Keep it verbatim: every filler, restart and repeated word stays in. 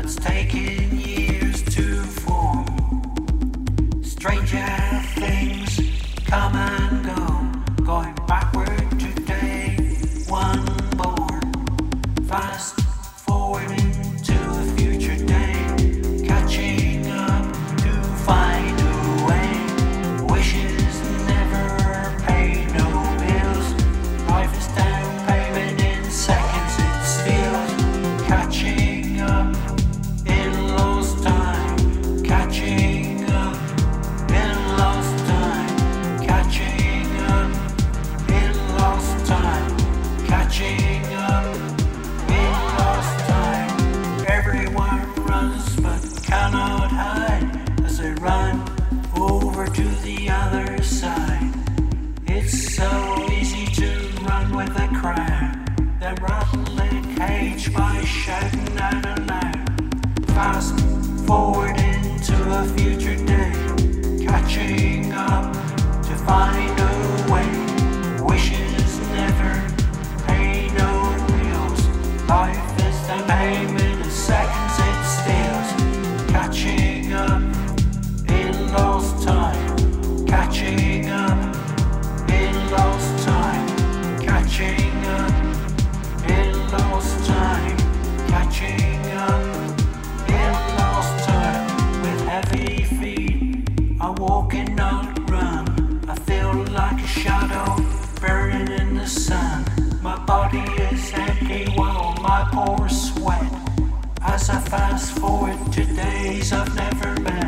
that's taken years to form. Stranger things come and go, going backward today, one born. Fast forward into a future day, catching up to find a way. Wishes never pay no bills. Life is down payment in seconds it steals. Catching up in lost time, catching up in lost time, catching up in lost time, catching up in lost time. Everyone runs but cannot hide as they run over to the other side. It's so easy to run with a crowd that rattle a cage by shouting out aloud. Fast forward into a future day, catching up to find a way. Wishes never pay no bills. Life is the payment of seconds it steals. Catching up in lost time, catching up in lost time, catching up in lost time, catching up in lost time. With heavy feet, I walk and not run. I feel like a shadow burning in the sun. My body is empty while my pores sweat as I fast forward to days I've never met.